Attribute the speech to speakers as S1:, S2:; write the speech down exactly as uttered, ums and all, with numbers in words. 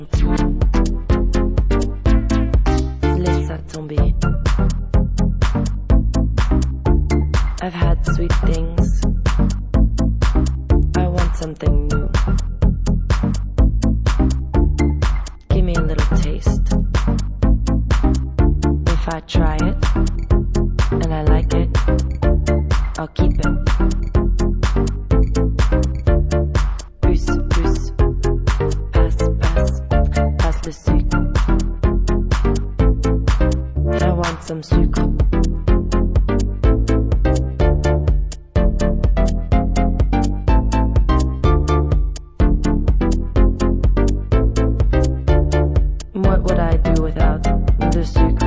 S1: Laisse ça tomber. I've had sweet things. I want something new. Give me a little taste. If I try it and I like it, I'll keep it. Plus, plus, passe, passe, passe le sucre. I want some sucre. What would I do without the sucre?